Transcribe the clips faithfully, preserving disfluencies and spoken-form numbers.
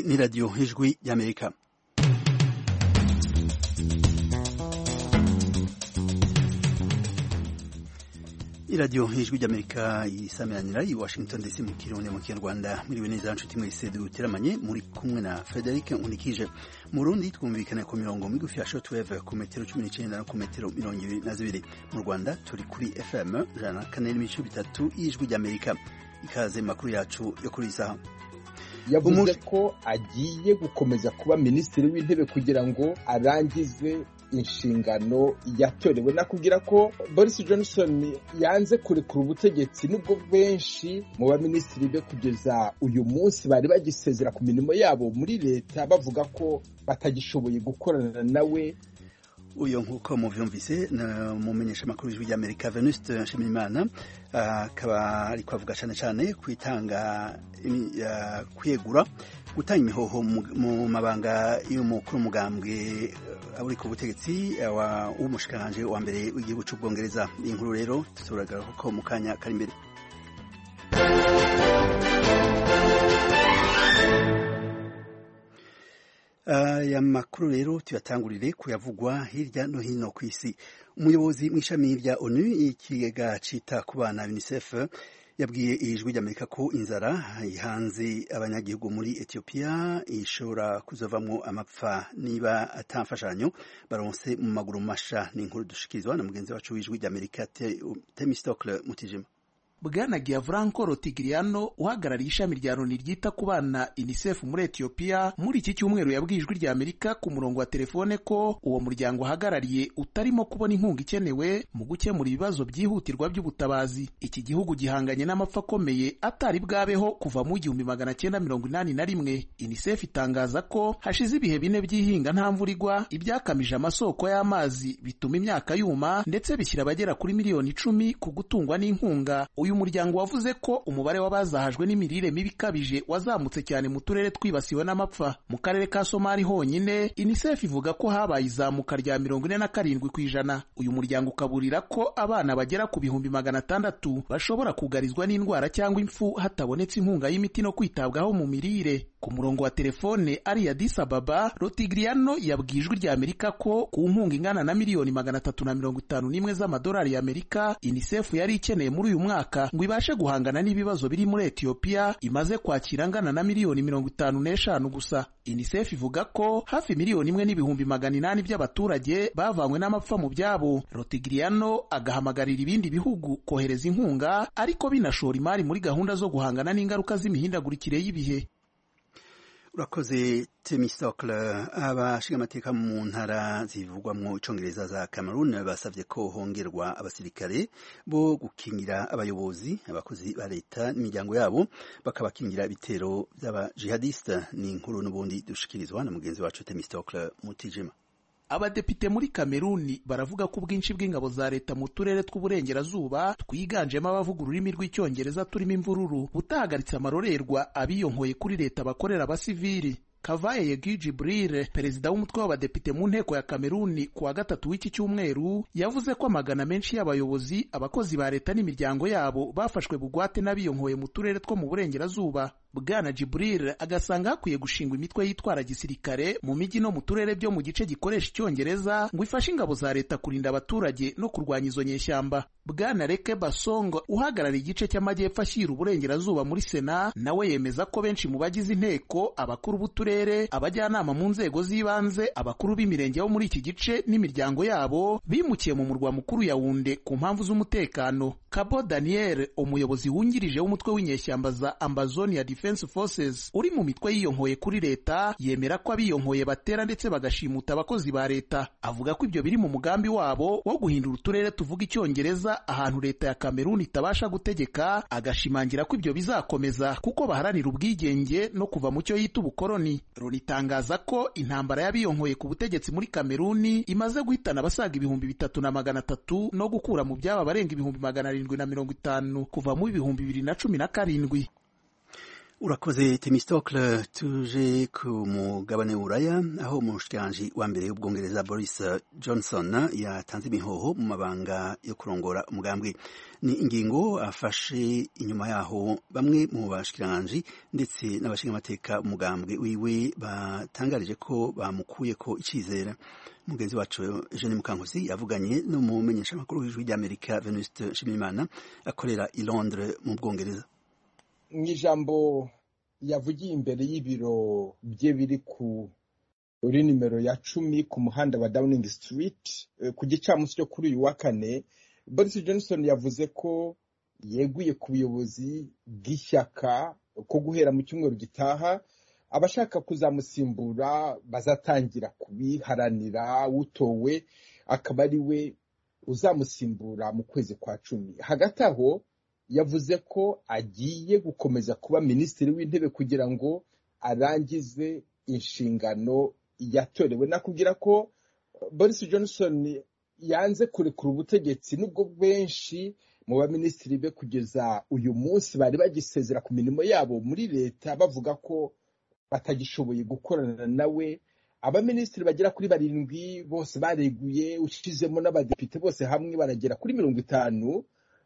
ni radio Ijwi y'Amerika. Iradio Ijwi y'Amerika isameranira i Washington D C mu Kirundi mu Kinyarwanda. Muri neza nshuti mwese duteramanye muri kumwe na Frederic Unikije. Mu Burundi twumvikana ku mirongo migufi ya shortwave ku metero cumi n'icenda no ku metero mirongo ibiri na zibiri. Mu Rwanda turi kuri F M ijana na kane n'ibice bitatu Ijwi y'Amerika. Ikaze makuru yacu yo kuri isaha. Yavuze ko agiye gukomeza kuba minisitiri w'intebe kugira ngo arangize inshingano yatorewe. Nakubwira ko Boris Johnson yanze kurekura ubutegetsi nubwo benshi mu baminisitiri be kugeza uyu munsi bari bagisezera ku mirimo yabo muri leta bavuga ko batagishoboye gukorana nawe. Uyo nkuko muvyumvise na mumenyesha makuru y'Ijwi y'Amerika Venuste Nshimiyimana akaba uh, ariko avuga cyane cyane kwitanga uh, kwegura gutanga imihoho mu mabanga y'umukuru mugambwe uh, uri ku butegetsi uh, w'umushikiranganje wa mbere w'igihugu cy'Ubwongereza. Inkuru rero turagaruka ko mu kanya kari imbere. Aya uh, makuru rero tuyatangurire kuyavugwa hirya no hino ku isi. Umuyobozi mw'ishami rya ONU ikigega cita ku bana UNICEF yabwiye Ijwi y'Amerika ko inzara ihanze abanyagihugu muri Ethiopia ishobora kuzovamwo amapfa niba atamfashanyo baronse mu maguru masha. Ni inkuru dushikirizwa na mugenzi wacu w'Ijwi y'Amerika Temistocle Mutijima. Bwana Gianfranco Rotigliano uhagarariye ishami rya Loni ryita ku bana UNICEF muri Ethiopia muri iki cyumweru yabwiye Ijwi rya Amerika ku murongo wa telefone ko uwo muryango uhagarariye utarimo kubona inkunga ikenewe mu gukemura ibibazo byihutirwa by'ubutabazi. Iki gihugu gihanganye n'amapfa akomeye atari bwabeho kuva mu igihumbi magana cyenda mirongo inani na rimwe. UNICEF itangaza ko hashize ibihe bine by'ihinga nta mvura igwa, ibyakamije amasoko y'amazi bituma imyaka yuma ndetse bishyira abagera kuri miliyoni icumi ku gutungwa n'inkunga. Uyu muryango wavuze ko umubare w'abazahajwe n'imirire mibi ikabije wazamutse cyane mu turere twibasiwe n'amapfa. Mu karere ka Somali honyine UNICEF ivuga ko habaye izamuka rya mirongo ine na karindwi ku ijana. Uyu muryango ukaburira ko abana bagera ku bihumbi magana atandatu bashobora kugarizwa n'indwara cyangwa impfu hatabonetse inkunga y'imiti no kwitabwaho mu mirire. Ku murongo wa telefone ari ya Addis Ababa, Rotigliano yabwiye Ijwi rya Amerika ko ku nkunga ingana na miliyoni magana atatu na mirongo itanu n'imwe z'amadolari y'Amerika UNICEF yari ikeneye muri uyu mwaka ngo ibashe guhangana n'ibibazo biri muri Ethiopia imaze kwakira angana na miliyoni mirongo itanu n'eshanu gusa. UNICEF ivuga ko hafi miliyoni imwe n'ibihumbi magana inani by'abaturage bavanywe n'amapfa mu byabo. Rotigliano agahamagarira ibindi bihugu kohereza inkunga ariko binashora imari muri gahunda zo guhangana n'ingaruka z'imihindagurikire y'ibihe. Urakoze Temistocle. Abashingamateka mu ntara zivugwamwo icongereza za Cameroon basavye ko hongerwa abasirikare bo gukingira abayobozi, abakozi ba leta n'imiryango yabo bakabakingira ibitero by'aba jihadiste. Ni inkuru n'ubundi dushikirizwa na mugenzi wacu Temistocle Mutijima. Abadepite muri Kameruni baravuga ko ubwinshi bw'ingabo za leta mu turere tw'uburengerazuba twiganjemo abavuga ururimi rw'icyongereza turimo imvururu butahagaritse amarorerwa abiyonkoye kuri leta bakorera abasivili. Kavaye Yegi Jibril, perezida w'umutwe w'abadepite mu nteko ya Kameruni ku wa gatatu w'iki cyumweru, yavuze ko amagana menshi y'abayobozi, abakozi ba leta n'imiryango yabo bafashwe bugwate n'abiyonkoye mu turere two mu burengerazuba. Bwana Jibril agasanga hakwiye gushingwa imitwe yitwara gisirikare mu mijyi no mu turere byo mu gice gikoresha icyongereza ngo ifashe ingabo za leta kurinda abaturage no kurwanya izo nyeshyamba. Bwana Reke Basong uhagarariye igice cy'amajyepfo ashyira uburengerazuba muri Sena nawe yemeza ko benshi mu bagize inteko, abakuru b'uturere, abajyanama mu nzego z'ibanze, abakuru b'imirenge bo muri iki gice n'imiryango yabo bimukiye mu murwa mukuru Yaounde ku mpamvu z'umutekano. Kabo Daniel, umuyobozi wungirije w'umutwe w'inyeshyamba za Ambazonia Defense Forces uri mu mitwe yiyonkoye kuri leta, yemera ko abiyonkoye batera ndetse bagashimuta abakozi ba leta. Avuga ko ibyo biri mu mugambi wabo wo guhindura uturere tuvuga icyongereza ahantu leta ya Cameroon itabasha gutegeka, agashimangira ko ibyo bizakomeza kuko baharanira ubwigenge no kuva mu cyo yita ubukoloni. Runitangaza ko intambara y'abiyonkoye ku butegetsi muri Cameroon imaze guhitana abasaga ibihumbi bitatu na magana atatu no gukura mu byaba barenga ibihumbi magana arindwi na mirongo itanu kuva mu ibihumbi bibiri na cumi na karindwi. urakoze Temistocle. Tuje ku mugabane w'Uraya aho umushikiranganji wa mbere w'Ubwongereza Boris Johnson yatanze imihoho mu mabanga yo kurongora umugambwe. Ni ingingo afashe inyuma yaho bamwe mu bashikiranganji ndetse n'abashingamateka umugambwe wiwe batangarije ko bamukuye ko icizere. Mugenzi wacu Jeanne Mukankusi yavuganye n'umumenyeshamakuru w'ijwi ry'Amerika Venuste Nshimiyimana akorera i Londres mu Bwongereza. Mu ijambo yavugiye imbere y'ibiro bye biri ku uri nimero ya cumi ku muhanda wa Downing Street ku gicamunsi cyo kuri uyu wa kane, Boris Johnson yavuze ko yeguye ku buyobozi bw'ishyaka ko guhera mu cyumweru gitaha abashaka kuzamusimbura bazatangira kubiharanira, utowe akaba ari we uzamusimbura mu kwezi kwa cumi. Hagati aho yavuze ko agiye gukomeza kuba minisitiri w'intebe kugira ngo arangize inshingano yatorewe. Nakubwira ko Boris Johnson yanze kurekura ubutegetsi nubwo benshi mu baminisitiri be kugeza uyu munsi bari bagisezera ku mirimo yabo muri leta bavuga ko batagishoboye gukorana nawe. Abaminisitiri bagera kuri barindwi bose bareguye, ushizemo n'abadepite bose hamwe baragera kuri mirongo itanu,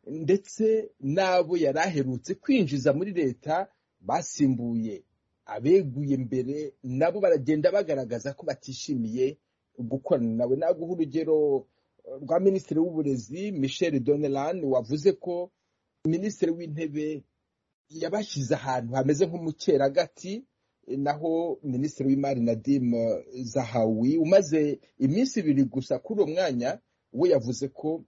ndetse nabo yaraherutse kwinjiza muri leta basimbuye abeguye mbere nabo baragenda bagaragaza ko batishimiye gukorana nawe. Naguha urugero rwa minisitiri w'uburezi Michel Donnellan wavuze ko minisitiri w'intebe yabashyize ahantu hameze nk'umukeragati, naho minisitiri w'imari Nadim Zahawi umaze iminsi ibiri gusa kuri uwo mwanya we yavuze ko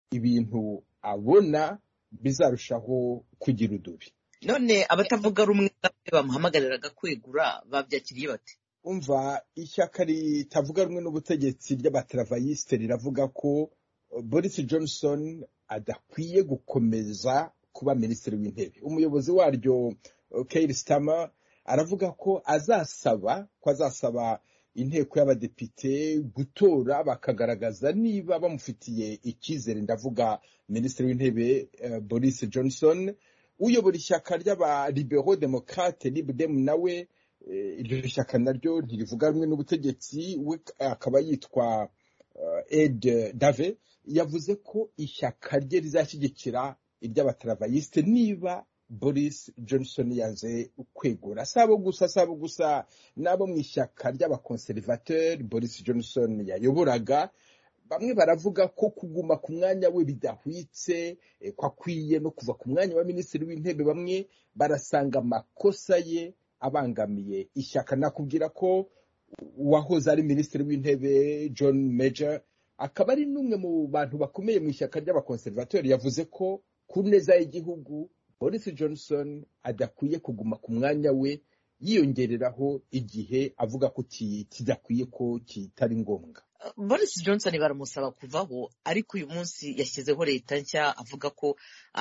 ibintu abona bizarushaho kugira udubi. None abatavuga rumwe bamuhamagariraga kwegura babyakiriye bate? Umva, ishyaka ritavuga rumwe n'ubutegetsi ry'abatravayiste riravuga ko Boris Johnson adakwiye gukomeza kuba minisitiri w'intebe. Umuyobozi waryo Keir Starmer aravuga ko azasaba ko azasaba inteko y'abadepite gutora bakagaragaza niba bamufitiye icyizere. Ndavuga minisitiri w'intebe uh, Boris Johnson. Uyobora ishyaka ry'aba Liberaux Democrates Libdem nawe iryo uh, shyaka naryo ntirivuga rumwe n'ubutegetsi, we akaba yitwa uh, Ed Dave, yavuze ko ishyaka rye rizashyigikira iry'abatravayiste niba Boris Johnson yanze kwegura. Sabo gusa sabo gusa nabo mu ishyaka ry'abakonservateur Boris Johnson yayoboraga, bamwe baravuga ko kuguma ku mwanya we bidahwitse, ko akwiye no kuva ku mwanya wa minisitiri w'intebe. Bamwe barasanga amakosa ye abangamiye ishyaka. Nakubwira ko uwahoze ari minisitiri w'intebe John Major akaba ari n'umwe mu bantu bakomeye mu ishyaka ry'abakonservateur yavuze ko ku neza y'igihugu Boris Johnson adakwiye kuguma ku mwanya we, yiyongereraho igihe avuga ko kidakwiye ko kitari ngombwa. Boris Johnson baramusaba kuvaho, ariko uyu munsi yashyizeho leta nshya avuga ko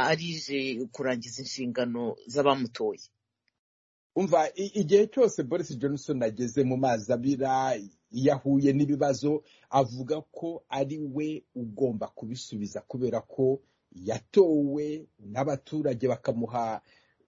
arije kurangiza inshingano z'abamutoye. Umva, igihe cyose Boris Johnson ageze mu mazi abira, yahuye n'ibibazo, avuga ko ari we ugomba kubisubiza kubera ko yatowe n'abaturage bakamuha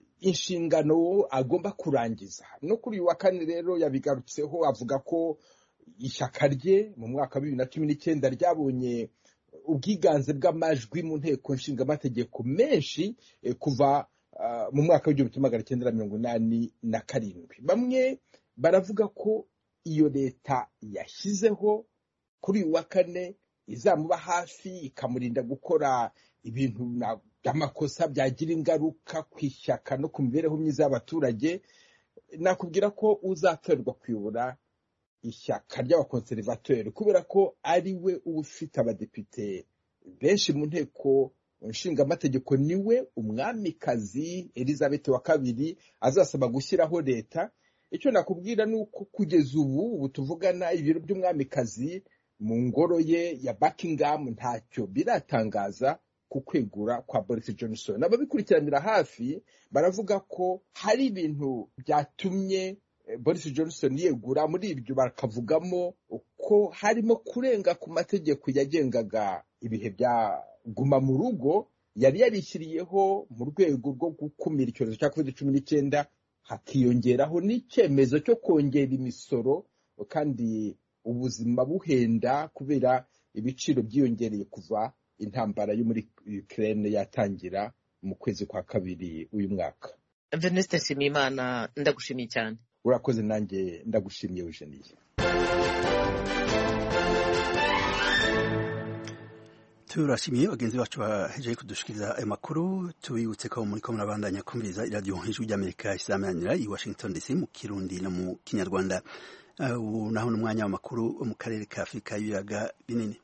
inshingano agomba kurangiza. No kuri uyu wa kane rero yabigarutseho, avuga ko ishyaka rye mu mwaka wa bibiri na cumi n'icyenda ryabonye ubwiganze bw'amajwi mu nteko nshingamategeko menshi kuva uh, mu mwaka w'igihumbi kimwe magana cyenda mirongo inani na karindwi. Bamwe baravuga ko iyo leta yashyizeho kuri uyu wa kane izamuba hafi ikamurinda gukora ibintu by'amakosa byagira ingaruka ku ishyaka no ku mibereho myiza y'abaturage. Nakubwira ko uzatorerwa kuyobora ishyaka ry'abakonservateur kubera ko ari we ufite abadepite benshi mu nteko nshingamategeko, niwe umwamikazi Elizabeth wa kabiri azasaba gushyiraho leta. Icyo nakubwira ni uko kugeza ubu ubu tuvugana ibiro by'umwamikazi mu ngoro ye ya Buckingham ntacyo biratangaza ku kwegura kwa Boris Johnson. Ababikurikiranira hafi baravuga ko hari ibintu byatumye Boris Johnson yegura. Muri ibyo bakavugamo ko harimo kurenga ku mategeko yagengaga ibihe bya guma mu rugo yari yarishyiriyeho mu rwego rwo gukumira icyorezo cya covid cumi n'icyenda hakiyongeraho n'icyemezo cyo kongera imisoro kandi ubuzima buhenda kubera ibiciro byiyongereye kuva intambara yo muri Ukraine yatangira mu kwezi kwa kabiri uyu mwaka. Venuste Nshimiyimana, ndagushimiye cyane. Urakoze, nanjye ndagushimiye Eugenie. turashimiye bagenzi bacu bahejeje kudushikiriza ayo makuru. Tubibutse ko muri ko murabandanya kumviriza iradiyo Ijwi ry'Amerika isamanira i Washington D C mu Kirundi no mu Kinyarwanda. Ubu naho n'umwanya w'amakuru mu karere ka Afurika y'ibiyaga binini.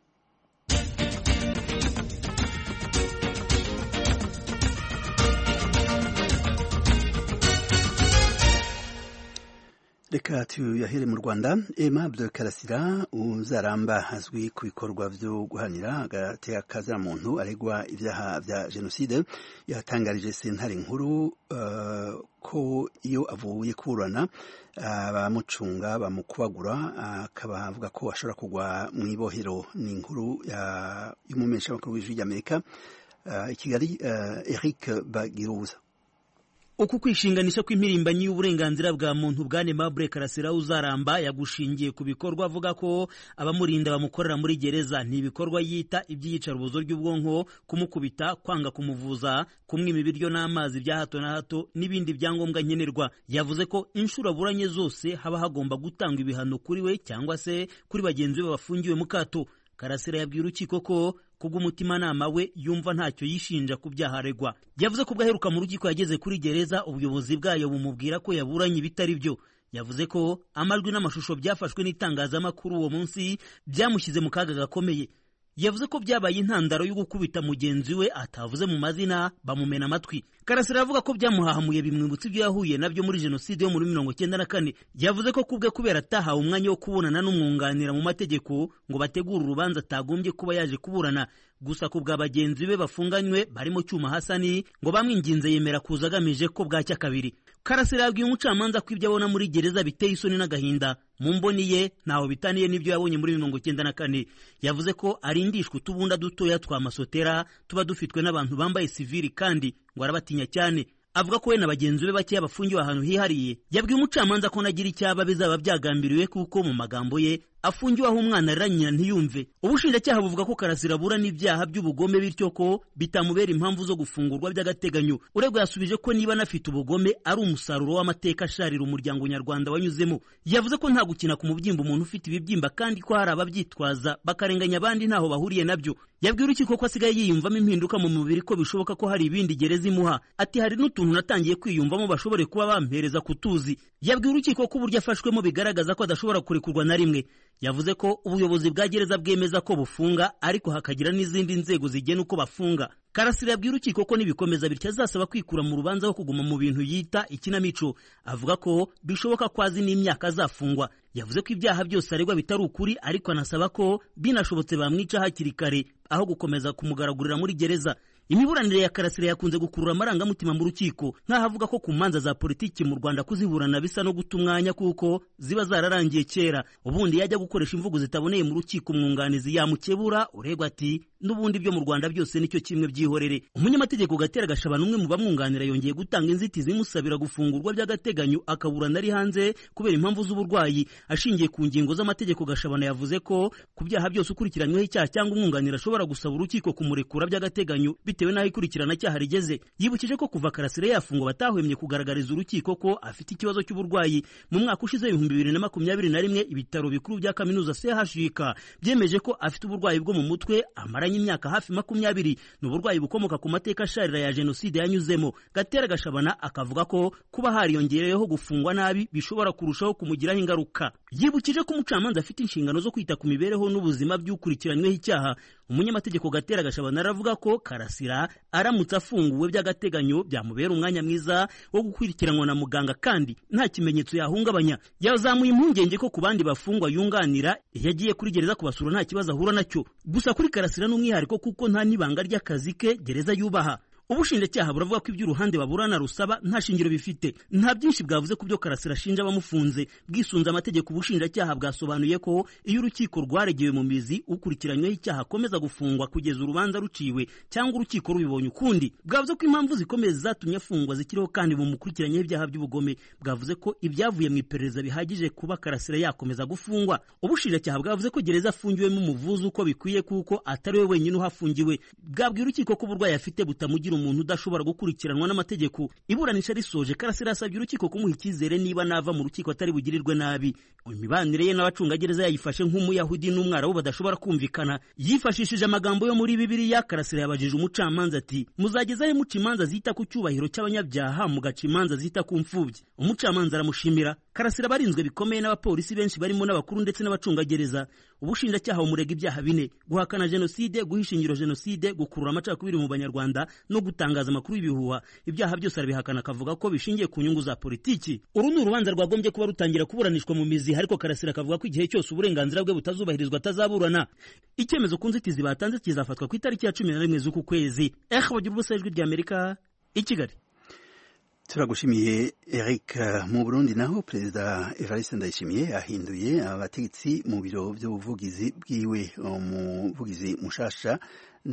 Reka tuyahere mu Rwanda. Aimable Karasira Uzaramba azwi ku bikorwa byo guhanira agateka kaziramuntu aregwa ibyaha bya jenoside yatangarije sentare nkuru uh, ko iyo avuye kuburana abamucunga uh, bamukubagura akaba uh, avuga ko ashobora kugwa mu ibohero. Ni inkuru y'umumenyesha makuru w'Ijwi ry'Amerika uh, i Kigali, uh, Eric Bagiruza. Uku kwishinganisha kw'impirimbanyi y'uburenganzira bwa muntu bwa Aimable Karasira Uzaramba yagushingiye ku bikorwa avuga ko abamurinda bamukorera muri gereza ni ibikorwa yita iby'iyicarubozo ry'ubwonko, kumukubita, kwanga kumuvuza, kumwima ibiryo n'amazi bya hato na hato n'ibindi byangombwa nkenerwa. Yavuze ko inshuro aburanye zose haba hagomba gutanga ibihano kuri we cyangwa se kuri bagenzi be bafungiwe mu kato. Karasira yabwiye urukiko ko kubw'umutimanama we yumva ntacyo yishinja ku byaha aregwa. Yavuze ko bwaheruka mu rukiko yageze kuri gereza ubuyobozi bwayo bumubwira ko yaburanye ibitari byo. Yavuze ko amajwi n'amashusho byafashwe n'itangazamakuru uwo munsi byamushyize mu kaga gakomeye. Yavuze ko byabaye intandaro yo gukubita mugenzi we atavuze mu mazina bamumena amatwi. Karasira avuga ko byamuhahamuye bimwibutsa ibyo yahuye nabyo muri jenoside yo muri mirongo cyenda na kane. Yavuze ko kubwe kubera atahawe umwanya wo kubonana n'umwunganira mu mategeko ngo bategure urubanza atagombye kuba yaje kuburana. Gusa ku bwa bagenzi be bafunganywe barimo Cyuma Hasani ngo bamwinginze yemera kuza agamije ko bwacya kabiri. Karasira yabwiye umucamanza ko ibyo abona muri gereza biteye isoni n'agahinda. Mu mboni ye ntaho bitaniye n'ibyo yabonye muri mirongo cyenda na kane. Yavuze ko arindishwe utubunda dutoya twa masotera tuba dufitwe n'abantu bambaye sivili kandi ngo arabatinya cyane. Avuga ko we na bagenzi be bakeya bafungiwe ahantu hihariye. Yabwiye umucamanza ko nagira icyaba bizaba byagambiriwe kuko mu magambo ye afungiwe aho umwana arira nyina ntiyumve. Ubushinjacyaha buvuga ko Karasira abura n'ibyaha by'ubugome bityo ko bitamubera impamvu zo gufungurwa by'agateganyo. Uregwa yasubije ko niba anafite ubugome ari umusaruro w'amateka asharira umuryango nyarwanda wanyuzemo. Yavuze ko nta gukina ku mubyimba umuntu ufite ibibyimba kandi ko hari ababyitwaza bakarenganya abandi ntaho bahuriye nabyo. Yabwiye urukiko ko asigaye yiyumvamo impinduka mu mubiri ko bishoboka ko hari ibindi gereza imuha. Ati hari n'utuntu natangiye kwiyumvamo bashobore kuba bampereza kutuzi. Yabwiye urukiko ko uburyo afashwemo bigaragaza ko adashobora kurekurwa na rimwe. Yavuze ko ubuyobozi bwa gereza bwemeza ko bufunga ariko hakagira n'izindi nzego zigena uko bafunga. Karasira yabwiye urukiko ko nibikomeza bityo azasaba kwikura mu rubanza aho kuguma mu bintu yita ikinamico. Avuga ko bishoboka ko azi n'imyaka azafungwa. Yavuze ko ibyaha byose aregwa bitari ukuri ariko anasaba ko binashobotse bamwica hakiri kare aho gukomeza kumugaragurira muri gereza. Imiburanire ya Karasira yakunze gukurura amarangamutima mu rukiko nk'aho avuga ko ku manza za politiki mu Rwanda kuziburana bisa no guta umwanya kuko ziba zararangiye kera. Ubundi yajya gukoresha imvugo zitaboneye mu rukiko umwunganizi yamukebura uregwa ati n'ubundi byo mu Rwanda byose nicyo kimwe byihorere. Umunyamategeko Gatera Gashabana umwe mu bamwunganira yongeye gutanga inzitizi imusabira gufungurwa by'agateganyo akaburana ari hanze kubera impamvu z'uburwayi. Ashingiye ku ngingo z'amategeko, Gashabana yavuze ko ku byaha byose ukurikiranyweho icyaha cyangwa umwunganira ashobora gusaba urukiko kumurekura by'agateganyo bitewe n'aho ikurikirana cyaha rigeze. Yibukije ko kuva Karasira yafungwa batahwemye kugaragariza urukiko ko afite ikibazo cy'uburwayi. Mu mwaka ushize ibihumbi bibiri na makumyabiri na rimwe ibitaro bikuru bya kaminuza C H U K byemeje ko afite uburwayi bwo mu mutwe amaranye imyaka hafi makumyabiri. Ni uburwayi bukomoka ku mateka asharira ya jenoside yanyuzemo. Gatera Gashabana akavuga ko kuba hariyongereyeho gufungwa nabi bishobora kurushaho kumugiraho ingaruka. Yibukije ko umucamanza afite inshingano zo kwita ku mibereho n'ubuzima by'ukurikiranyweho icyaha. Umunyamategeko Gatera Gashabana aravuga ko Karasira aramutse afunguwe by'agateganyo byamubera umwanya mwiza wo gukurikiranwa na muganga kandi nta kimenyetso yahungabanya. Yazamuye impungenge ko ku bandi bafungwa yunganira yagiye kuri gereza kubasura nta kibazo ahura nacyo. Gusa kuri Karasira n'umwihariko kuko nta nibanga ry'akazi ke gereza yubaha. ubushinjacyaha buravuga ko ibyo uruhande baburana rusaba nta shingiro bifite. Nta byinshi bwavuze ku byo Karasira ashinja abamufunze. Bwisunze amategeko, ubushinjacyaha bwasobanuye ko iyo urukiko rwaregewe mu mizi ukurikiranyweho icyaha akomeza gufungwa kugeza urubanza ruciwe cyangwa urukiko rubibonye ukundi. Bwavuze ko impamvu zikomeye zatumye afungwa zikiriho kandi bumukurikiranyeho ibyaha by'ubugome. Bwavuze ko ibyavuye mu iperereza bihagije kuba Karasira yakomeza gufungwa. Ubushinjacyaha bwavuze ko gereza afungiwemo umuvuzi uko bikwiye kuko atari we wenyine uhafungiwe. Bwabwiye urukiko ko uburwayi afite butamugira umuntu udashobora gukurikiranwa n'amategeko. Iburanisha risoje, Karasira asabye urukiko kumuha icyizere niba nava mu rukiko atari bugirirwe nabi. Imibanire ye n'abacungagereza yayifashe nk'umuyahudi n'umwarabu badashobora kumvikana. Yifashishije amagambo yo muri Bibiliya, Karasira yabajije umucamanza ati, muzagezahe muca imanza zita ku cyubahiro cy'abanyabyaha mugaca imanza zita ku mfubyi? Umucamanza aramushimira. Karasira barinzwe bikomeye n'abapolisi benshi barimo n'abakuru ndetse n'abacungagereza. Ubushinjacyaha bumurega ibyaha bine: guhakana jenoside, guhisha ingiro jenoside, gukurura amacakubiri mu banyarwanda no gutangaza amakuru y'ibihuha. Ibyaha byose arabihakana akavuga ko bishingiye ku nyungu za politiki. Uru ni urubanza rwagombye kuba rutangira kuburanishwa mu mizi, ariko Karasira akavuga ko igihe cyose uburenganzira bwe butazubahirizwa atazaburana. Icyemezo ku nzitizi batanze kizafatwa ku itariki ya cumi na rimwe z'uku kwezi. Eh, bagira ubusa ijwi ry'Amerika i Kigali. Turagushimiye Eric. Mu Burundi naho Perezida Evariste Ndayishimiye ahinduye abategetsi mu biro by'ubuvugizi bwiwe. Umuvugizi mushasha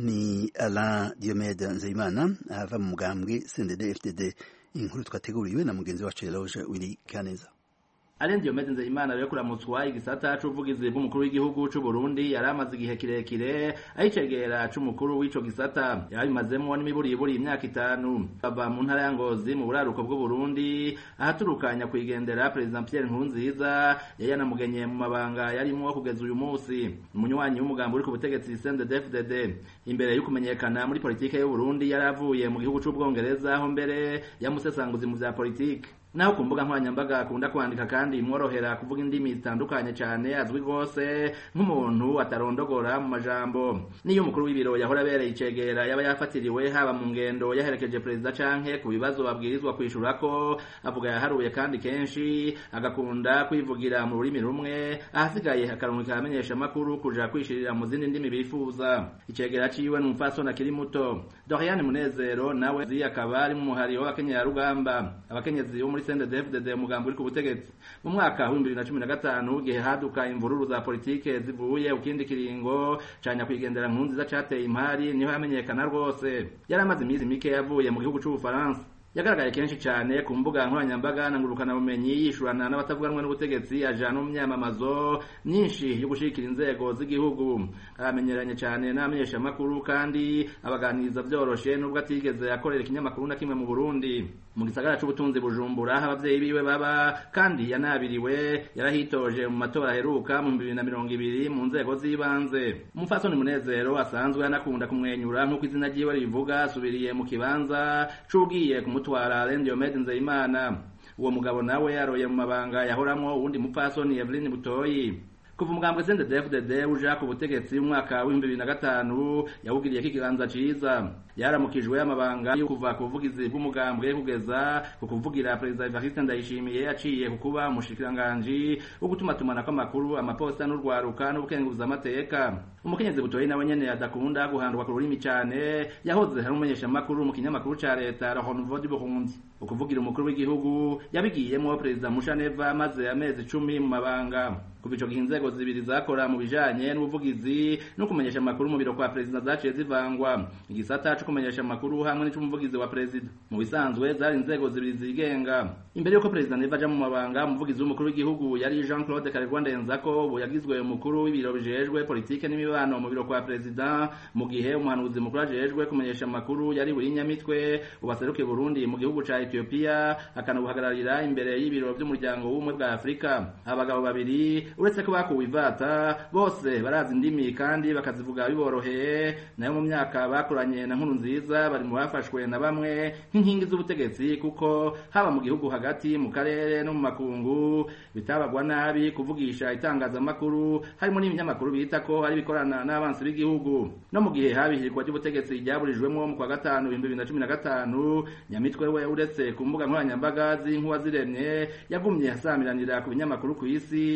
ni Alain Diomede Nzeyimana ava mu mugambwe C N D D F D D. Inkuru twateguriwe na mugenzi wacu Eloge Willy Kaneza. Alain Diomede Nzeyimana rero kuramutswa igisata c'ubuvugizi bw'umukuru w'igihugu c'u Burundi yaramaze igihe kirekire ayicegera c'umukuru w'ico gisata. Yabimazemo n'imiburiburi imyaka itanu. Aba mu ntara ya Ngozi mu buraruko bw'u Burundi ahaturukanya kwigendera President Pierre Nkurunziza yayanamugenye mu mabanga yarimo kugeza uyu munsi. Umunywanyi w'umugambi uri ku butegetsi C N D D F D D. Imbere yo kumenyekana muri politike y'u Burundi yaravuye mu gihugu c'u Bwongereza aho mbere yamusesanguzi mu vya politike. Naho ku mbuga nkoranyambaga akunda kwandika kandi imworohera kuvuga indimi zitandukanye cyane, azwi rwose nk'umuntu atarondogora mu majambo. Niyo umukuru w'ibiro yahora abereye icegera yaba yafatiriwe haba mu ngendo yaherekeje perezida canke ku bibazo babwirizwa kwishura ko avuga yaharuye kandi kenshi agakunda kwivugira mu rurimi rumwe, ahasigaye akarungika amenyesha makuru kuja kwishirira mu zindi ndimi bifuza. Icegera ciwe n'umupfasoni akiri muto Doriane Munezero nawe zi akaba ari mu muhari w'abakenyera rugamba. Abakenyezi bo muri C N D D F D D umugambi uri ku butegetsi mu mwaka wa bibiri na cumi na gatanu gihe haduka imvururu za politike zivuye ukindi kiringo canya kwigendera Nkurunziza cateye impari niho yamenyekana rwose. Yari amaze imizi mike yavuye mu gihugu c'u Bufaransa. Yagaragaye kenshi cyane ku mbuga nkoranyambaga na ngurukana bumenyi yishurana n'abatavuganwe n'ubutegetsi ajana mu myamamazo myinshi yo gushikira inzego z'igihugu. Aramenyeranye cyane n'amenyesha makuru kandi abaganiriza byoroshe nubwo atigeze akorera ikinyamakuru na kimwe mu Burundi. Mu gisagara c'ubutunzi Bujumbura abavyeyi biwe baba kandi yanabiriwe yarahitoje mu matora aheruka mu bibiri na mirongo ibiri mu nzego z'ibanze. Umupfasoni Munezero asanzwe anakunda kumwenyura nk'uko izina ryiwe rivuga asubiriye mu kibanza c'ugiye kumutwara Alain Diomede Nzeyimana. Uwo mugabo nawe yaroye mu mabanga yahoramwo uwundi mupfasoni Evelyn Butoyi. Kuva umugambwe C N D D F D D uja ku butegetsi mu mwaka wa bibiri na gatanu yawugiriye kiganza ciza. Yaramukijwe amabanga yo kuva ku buvugizi bw'umugambwe kugeza ku kuvugira Perezida Evariste Ndayishimiye yaciye kukuba umushikiranganje wo gutuma tumana kw'amakuru, amaposta n'urwaruka n'ubukenguza amateka. Umukenyezi Butoyi nawe nyene adakunda guhandwa ku rurimi cyane yahoze hari umumenyesha makuru mu kinyamakuru ca leta La Renouveau du Burundi. Ukuvugira umukuru w'igihugu yabigiyemo Perezida Mushaneva maze amezi icumi mu mabanga. Kuva ico gihe inzego zibiri zakora mu bijanye n'ubuvugizi no kumenyesha makuru mu biro kwa Perezida zaciye zivangwa. Igisata cyo kumenyesha makuru hamwe n'umuvugizi wa Perezida mu bisanzwe zari inzego zibiri zigenga. Imbere yuko Perezida Neva aja mu mabanga, umuvugizi w'umukuru w'igihugu yari Jean Claude Karegwa Ndenzako, ubu yagizwe umukuru w'ibiro bijejwe politike n'imibano mu biro kwa Perezida, mu gihe umuhanuzi mukuru ajejwe kumenyesha makuru yari Burinyamitwe ubaseruke Burundi mu gihugu ca Ethiopia akanubuhagararira imbere y'ibiro by'umuryango w'umwe bwa Afrika. Abagabo babiri uretse ko bakuwe ivata bose barazi indimi kandi bakazivuga biboroheye, nayo mu myaka bakoranye na Nkurunziza bari mu bafashwe na bamwe nk'inkingi z'ubutegetsi kuko haba mu gihugu hagati mu karere no mu makungu bitabagwa nabi kuvugisha itangazamakuru, harimo n'ibinyamakuru bita ko ari bikorana n'abansi b'igihugu. No mu gihe habihirwa ry'ubutegetsi ryaburijwemo mu kwa gatanu bibiri na cumi na gatanu, Nyamitwe we uretse ku mbuga nkoranyambaga z'inkuba ziremye yagumye asamiranira ku binyamakuru ku isi no mu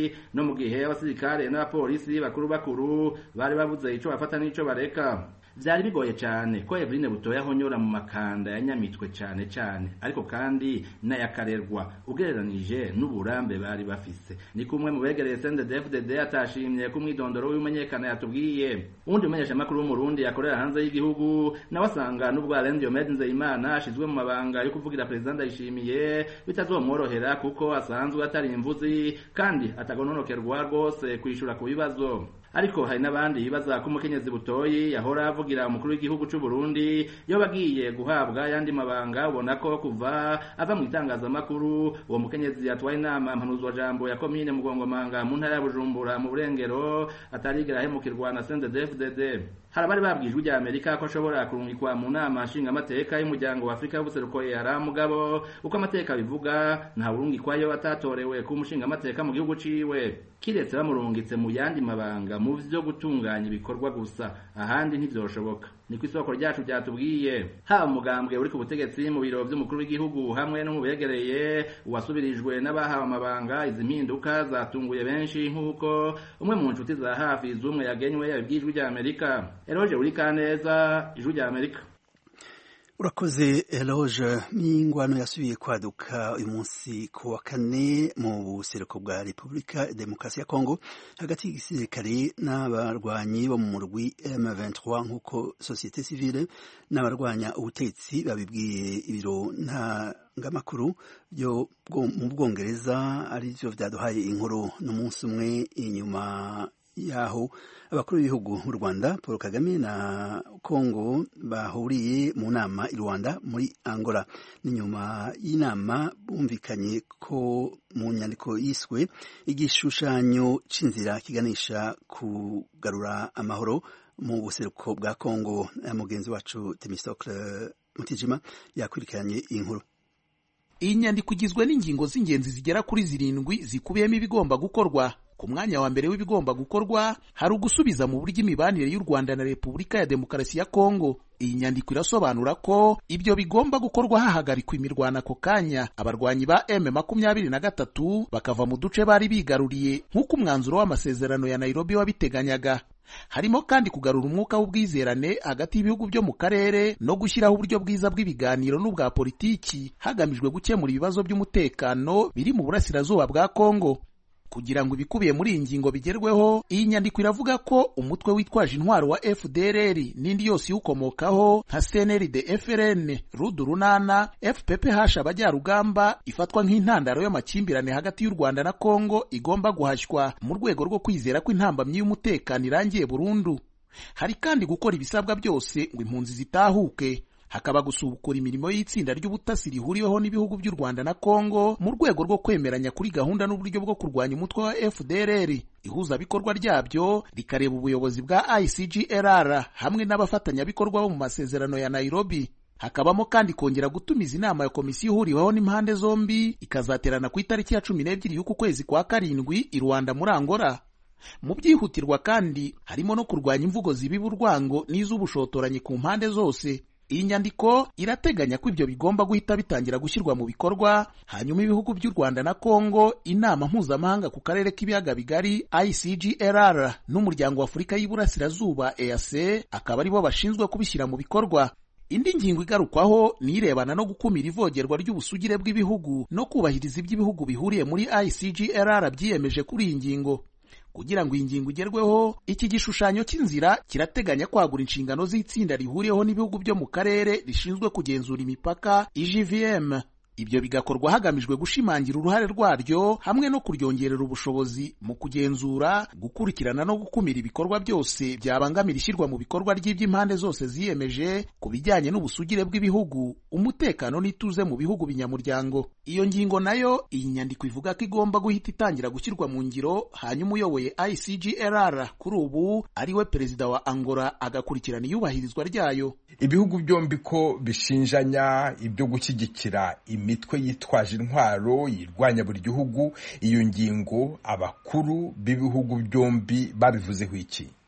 mu gihe abasirikare n'abapolisi bakuru bakuru bari babuze ico bafata n'ico bareka. Vyari bigoye cyane ko Eveline Butoya honyora mu makanda yanyamitwe cyane cyane, ariko kandi nayakarerwa ugereranije n'uburambe bari bafise. Ni kumwe mu begereye C N D D F D D atashimye ku mwidondoro w'umenyekana yatubwiye. Undi umenyesha makuru w'umurundi yakorera hanze y'igihugu nawe asanga n'ubwo Alain Diomede Nzeyimana ashizwe mu mabanga yo kuvugira president Ndayishimiye bitazomworohera kuko asanzwe atari imvuzi kandi atagononokerwa rwose kwishura ku bibazo. Ariko hari n'abandi bibaza ko umukenyezi Butoyi yahora avugira umukuru w'igihugu cy'u Burundi yo bagiye guhabwa yandi mabanga, ubona ko kuva ava mu itangazamakuru uwo mukenyezi yatwaye inama mpanuzwa jambo ya komine Mugongomanga mu ntara ya Bujumbura mu Burengero atarigera ahemukirwa na C N D D F D D. Hari abari babwijwe rya Amerika ko ashobora kurungikwa mu nama nshinga amateka y'umuryango wa Afrika y'ubuseruko yara mugabo uko amateka bivuga nta burungikwayo atatorewe ku mushinga amateka mu gihugu ciwe, kiretse bamurungitse mu yandi mabanga mu vyo gutunganya ibikorwa gusa, ahandi ntivyoshoboka. Ni ku isoko ryacu byatubwiye haba umugambwe uri ku butegetsi mu biro by'umukuru w'igihugu hamwe no mu begereye uwasubirijwe n'abahawe amabanga. Izi mpinduka zatunguye benshi nk'uko umwe mu nshuti za hafi z'umwe yagenywe yabwijwe rya Amerika. Eloge Urikaneza, Ijwi rya Amerika. Urakoze Eloge. N'ingwano yasubiye kwaduka uyu munsi ku wa kane mu buseruko bwa Repubulika ya Demokarasi ya Kongo hagati y'igisirikare n'abarwanyi bo mu murwi M vingt-trois nk'uko societe civile n'abarwanya ubutetsi babibwiye ibiro ntangamakuru byo mu Bwongereza, ari byo vyaduhaye inkuru n'umunsi umwe inyuma yaho abakuru b'ibihugu mu Rwanda Paul Kagame na Kongo bahuriye mu nama i Rwanda muri Angola. N'inyuma y'inama bumvikanye ko mu nyandiko yiswe igishushanyo c'inzira kiganisha kugarura amahoro mu buseruko bwa Kongo. Mugenzi wacu Temistocle Mutijima yakurikiranye inkuru. Iyi nyandiko igizwe n'ingingo z'ingenzi zigera kuri zirindwi zikubiyemo ibigomba gukorwa. Ku mwanya wa mbere w'ibigomba gukorwa hari ugusubiza mu buryo imibanire y'u Rwanda na Repubulika ya Demokarasi ya Kongo. Iyi nyandiko irasobanura ko ibyo bigomba gukorwa hahagarikwa imirwano ako kanya, abarwanyi ba M makumyabiri na gatatu bakava mu duce bari bigaruriye nk'uko umwanzuro w'amasezerano ya Nairobi wabiteganyaga. Harimo kandi kugarura umwuka w'ubwizerane hagati y'ibihugu byo mu karere no gushyiraho uburyo bwiza bw'ibiganiro n'ubwa politiki hagamijwe gukemura ibibazo by'umutekano biri mu burasirazuba bwa Kongo. Kugira ngo ibikubiye muri iyi ngingo bigerweho, iyi nyandiko iravuga ko umutwe witwaje intwaro wa F D L R n'indi yose iwukomokaho nka C N L D F R N, Rudurunana, F P P H abajyarugamba ifatwa nk'intandaro y'amakimbirane hagati y'u Rwanda na Kongo igomba guhashywa mu rwego rwo kwizera ko intambamyi y'umutekano irangiye burundu. Hari kandi gukora ibisabwa byose ngo impunzi zitahuke. Hakaba gusubukura imirimo y'itsinda ry'ubutasi rihuriweho n'ibihugu by'u Rwanda na Kongo mu rwego rwo kwemeranya kuri gahunda n'uburyo bwo kurwanya umutwe wa F D L R. Ihuza bikorwa ryabyo rikareba ubuyobozi bwa I C G L R hamwe n'abafatanyabikorwa bo mu masezerano ya Nairobi. Hakabamo kandi kongera gutumiza inama ya komisiyo ihuriweho n'impande zombi ikazaterana ku itariki ya cumi n'ebyiri y'uku kwezi kwa karindwi i Rwanda muri Angola. Mu byihutirwa kandi harimo no kurwanya imvugo zibiba urwango n'iz'ubushotoranyi ku mpande zose. Iyi nyandiko irateganya ko ibyo bigomba guhita bitangira gushyirwa mu bikorwa, hanyuma ibihugu by'u Rwanda na Kongo, inama mpuzamahanga ku karere k'ibiyaga bigari I C G L R n'umuryango wa Afurika y'Iburasirazuba E A C akaba aribo bashinzwe kubishyira mu bikorwa. Indi ngingo igarukwaho ni irebana no gukumira ivogerwa ry'ubusugire bw'ibihugu no kubahiriza iby'ibihugu bihuriye muri I C G L R byiyemeje kuri iyi ngingo. Kugira ngo iyi ngingo igerweho, iki gishushanyo cy'inzira kirateganya kwagura inshingano z'itsinda rihuriyeho n'ibihugu byo mu karere rishinzwe kugenzura imipaka I G V M. Ibyo bigakorwa hagamijwe gushimangira uruhare rwaryo hamwe no kuryongerera ubushobozi mu kugenzura, gukurikirana no gukumira ibikorwa byose byabangamira ishyirwa mu bikorwa ry'iby'impande zose ziyemeje ku bijyanye n'ubusugire bw'ibihugu, umutekano n'ituze mu bihugu binyamuryango. Iyo ngingo nayo iyi nyandiko ivuga ko igomba guhita itangira gushyirwa mu ngiro, hanyuma uyoboye I C G L R kuri ubu ari we perezida wa Angola agakurikirana iyubahirizwa ryayo. Ibihugu byombi ko bishinjanya ibyo gushyigikira imitwe yitwaje intwaro yirwanya buri gihugu. Iyo ngingo abakuru b'ibihugu byombi babivuzeho iki?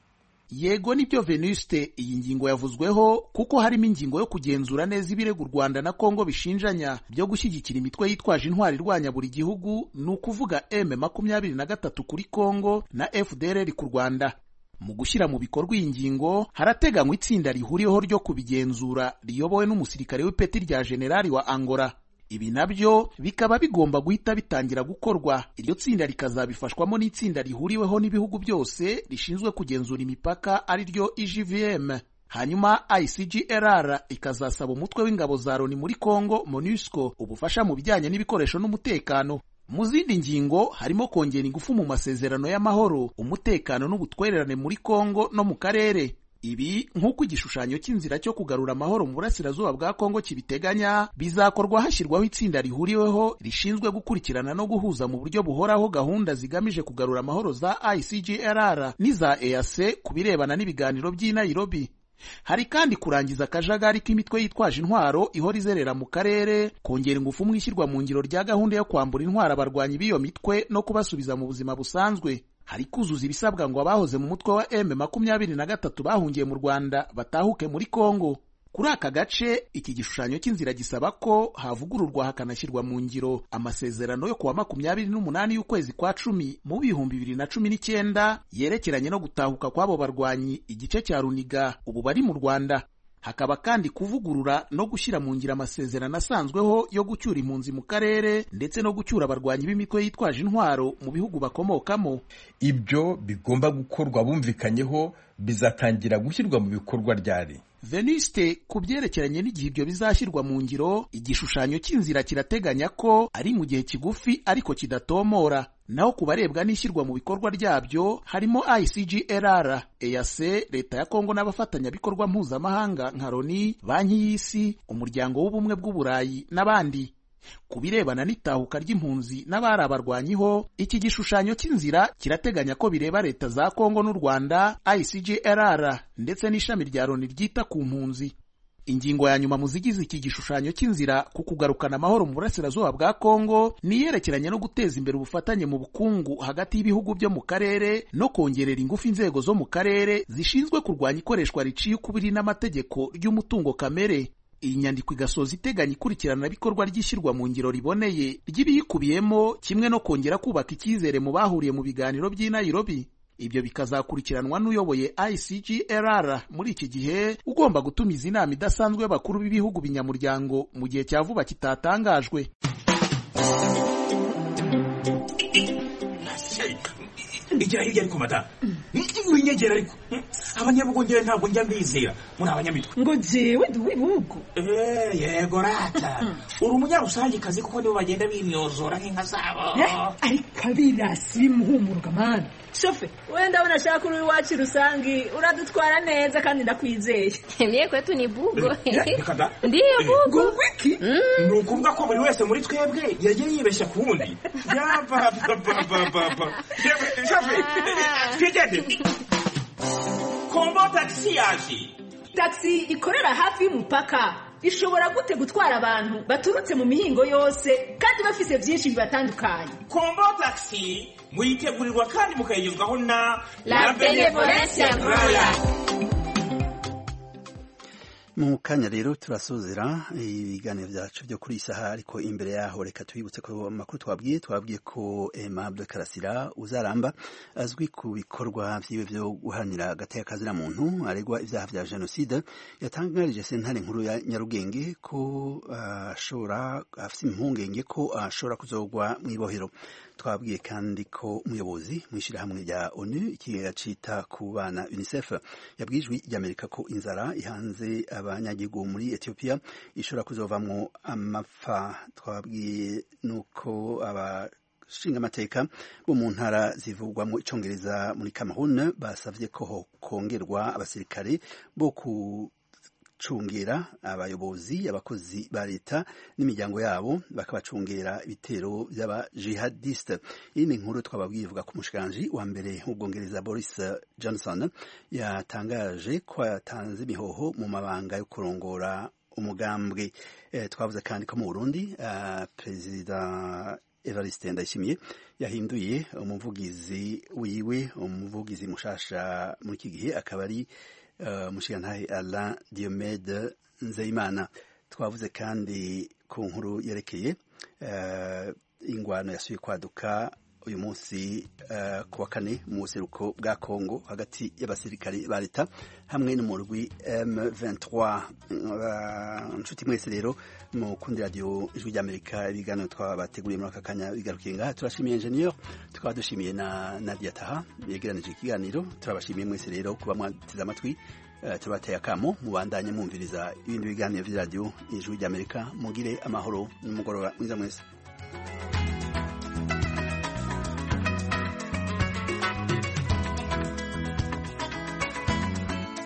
Yego nibyo Venuste, iyi ngingo yavuzweho kuko harimo ingingo yo kugenzura neza ibirego u Rwanda na Kongo bishinjanya byo gushyigikira imitwe yitwaje intwari irwanya buri gihugu, ni ukuvuga M makumyabiri na gatatu kuri Kongo na F D L R ku Rwanda. Mu gushyira mu bikorwa iyi ngingo harateganywa itsinda rihuriyeho ryo kubigenzura riyobowe n'umusirikare w'ipeti rya generali wa Angola. Ibi nabyo bikaba bigomba guhita bitangira gukorwa. Iryo tsinda rikazabifashwamo n'itsinda rihuriweho n'ibihugu byose rishinzwe kugenzura imipaka ari ryo I G V M. Hanyuma I C G L R ikazasaba umutwe w'ingabo za Loni muri Kongo MONUSCO ubufasha mu bijyanye n'ibikoresho n'umutekano. Mu zindi ngingo harimo kongera ingufu mu masezerano y'amahoro, umutekano n'ubutwererane muri Kongo no mu karere. Ibi nk'uko igishushanyo cy'inzira cyo kugarura amahoro mu burasirazuba bwa Kongo kibiteganya, bizakorwa hashyirwaho itsinda rihuriweho rishinzwe gukurikirana no guhuza mu buryo buhoraho gahunda zigamije kugarura amahoro za I C G L R n'iza E A C ku birebana n'ibiganiro by'i Nairobi. Hari kandi kurangiza akajagari k'imitwe yitwaje intwaro ihora izerera mu karere, kongera ingufu mu ishyirwa mu ngiro rya gahunda yo kwambura intwaro abarwanyi b'iyo mitwe no kubasubiza mu buzima busanzwe. Hari kuzuza ibisabwa ngo abahoze mu mutwe wa M makumyabiri na gatatu bahungiye mu Rwanda batahuke muri Kongo. Kuri aka gace iki gishushanyo cy'inzira gisaba ko havugururwa hakanashyirwa mu ngiro amasezerano yo kuwa makumyabiri n'umunani y'ukwezi kwa cumi mu bihumbi bibiri na cumi n'icyenda yerekeranye no gutahuka kw'abo barwanyi igice cya Runiga ubu bari mu Rwanda. Hakaba kandi kuvugurura no gushyira mu ngiro amasezerano asanzweho yo gucyura impunzi mu karere ndetse no gucyura abarwanyi b'imitwe yitwaje intwaro mu bihugu bakomokamo. Ibyo bigomba gukorwa bumvikanyeho bizatangira gushyirwa mu bikorwa ryari? Venuste, ku byerekeranye n'igihe ibyo bizashyirwa mu ngiro, igishushanyo cy'inzira kirateganya ko ari mu gihe kigufi ariko kidatomora. Naho ku barebwa n'ishyirwa mu bikorwa ryabyo harimo I C G L R, E A C, leta ya Kongo n'abafatanyabikorwa mpuzamahanga nka Loni, banki y'isi, umuryango w'ubumwe bw'Uburayi n'abandi. Ku birebana n'itahuka ry'impunzi n'abari abarwanyiho, iki gishushanyo cy'inzira kirateganya ko bireba leta za Kongo n'u Rwanda, I C G L R ndetse n'ishami rya Loni ryita ku mpunzi. Ingingo ya nyuma mu zigize iki gishushanyo cy'inzira ku kugarukana amahoro mu burasirazuba bwa Kongo ni yerekeranye no guteza imbere ubufatanye mu bukungu hagati y'ibihugu byo mu karere no kongerera ingufu inzego zo mu karere zishinzwe kurwanya ikoreshwa riciye ukubiri n'amategeko ry'umutungo kamere. Iyi nyandiko igasoza iteganya ikurikirana bikorwa ry'ishyirwa mu ngiro riboneye ry'ibiyikubiyemo, kimwe no kongera kubaka icyizere mu bahuriye mu biganiro by'i Nairobi. Ibyo bikazakurikiranwa n'uyoboye I C G L R muri iki gihe, ugomba gutumiza inama idasanzwe y'abakuru b'ibihugu binyamuryango mu gihe cya vuba kitatangajwe. Igira hirya ariko mata winyegera ariko abanyabugongera ntabwo njya mbizera muri abanyamitwe ngo jewe ndi wibugo eh yego rata uri umunyarusangi kazi kuko nibo bagenda bimyozora nk'inka zabo ariko abirasi bimuhumuruka mana shofe wenda abona shaka uri wacu rusangi uradutwara neza kandi ndakwizeye mie kwetu ni bugo ndiyo bugo wiki ni ukuvuga ko buri wese muri twebwe yagiye yibeshya ku wundi yapapapapapa shofe twigende kombo taxi yaje. Taxi ikorera hafi y'umupaka ishobora gute gutwara abantu baturutse mu mihingo yose kandi bafise byinshi bibatandukanye. Kombo taxi muyitegurirwa kandi mukayigezwaho na La Benevolencia Royal. Mu kanya rero turasozera ibiganiro byacu byo kuri isaha, ariko imbere yaho reka tubibutse ko amakuru twabwiye twabwiye ko Aimable Karasira uzaramba azwi ku bikorwa vyiwe vyo guharanira agateka kazina muntu aregwa ivyaha vya genocide yatangarije sentare nkuru ya Nyarugenge ko ashobora uh, afite impungenge ko ashobora uh, kuzogwa mw'ibohero. Twabwiye kandi ko umuyobozi mw'ishirahamwe rya ONU ikigega cita ku bana UNICEF yabwijwe ry'Amerika ko inzara ihanze abanyagihugu muri Ethiopia ishobora kuzovamwo amapfa. Twabwiye nuko aba shinga amateka bo mu ntara zivugwamo icongereza muri Cameroon basavye ko kongerwa abasirikare bo ku cungera abayobozi abakozi ba leta n'imiryango yabo bakabacungera ibitero by'aba jihadiste. Iyi ni inkuru twababwiye ivuga ku mushikanje wa mbere w'Ubwongereza Boris Johnson yatangaje ko yatanze imihoho mu mabanga yo kurongora umugambwe. E, twavuze kandi ko mu Burundi uh, Perezida Evariste Ndayishimiye yahinduye umuvugizi wiwe umuvugizi mushasha muri iki gihe akaba ari uh, mushiyantahe Alain Diomede Nzeyimana. Twavuze kandi ku nkuru yerekeye uh, ingwano yasuye kwaduka uyu munsi uh, kuwa kane mu buseruko bwa Kongo hagati y'abasirikari ba leta hamwe n'umurwi M vingt-trois. Nshuti uh, mwese rero mu kundi radio Ijwi ry'Amerika ibiganiro twabateguriye muri aka kanya bigarukiye ngaha. Turashimiye engineer, tukaba dushimiye na Nadia Taha yegeranije ikiganiro. Turabashimiye mwese rero kuba mwateze amatwi. Uh, tubateye akamo mubandanye mwumviriza ibindi biganiro vya radio Ijwi ry'Amerika. Mugire amahoro n'umugoroba mwiza mwese.